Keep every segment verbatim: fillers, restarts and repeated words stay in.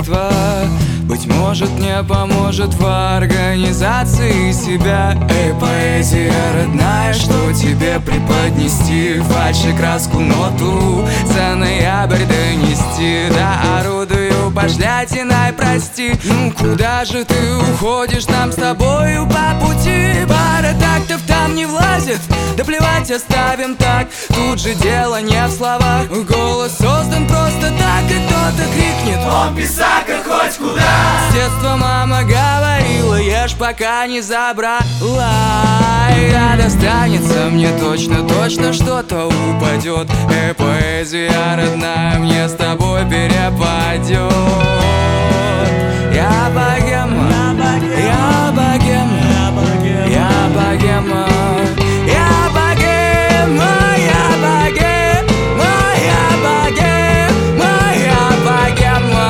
общества. Быть может, мне поможет в организации себя. Эй, поэзия родная, что тебе преподнести? Фальшь и краску, ноту за ноябрь донести. Да орудую пошлятиной, прости. Ну куда же ты уходишь, нам с тобою по пути? Пара тактов там не влазит, да плевать, оставим так. Тут же дело не в словах, голос создан просто так. И кто-то крикнет: он писака хоть куда. С детства мама говорила: ешь пока не забрала. А достанется мне точно, точно что-то упадет. Э, поэзия родная мне с тобой перепадет. Я богема, я богема, я богема, я богема, я богема, я богема, я богема.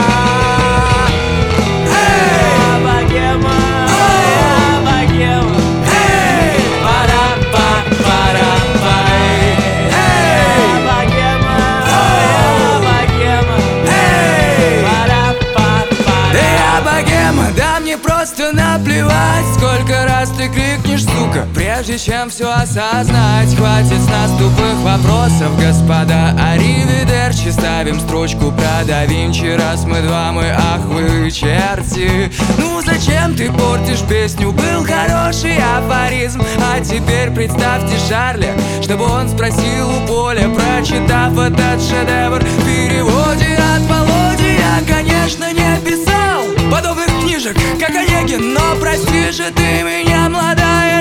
Эй, богема, я богема. Эй, пара-па, пара-па. Эй, богема, я богема. Эй, пара-па-па. Да я богема, да мне просто наплевать, сколько раз ты крикнешь, сука, прежде чем все осознать. Хватит с нас тупых вопросов, господа. Аривидерчи, ставим строчку про да Винчи. Раз мы два, мы ах вы черти. Ну зачем ты портишь песню? Был хороший афоризм. А теперь представьте Шарля, чтобы он спросил у Поля, прочитав этот шедевр в переводе от Володи. Я, конечно, не писал подобных книжек, как Онегин, но прости же ты меня, молодая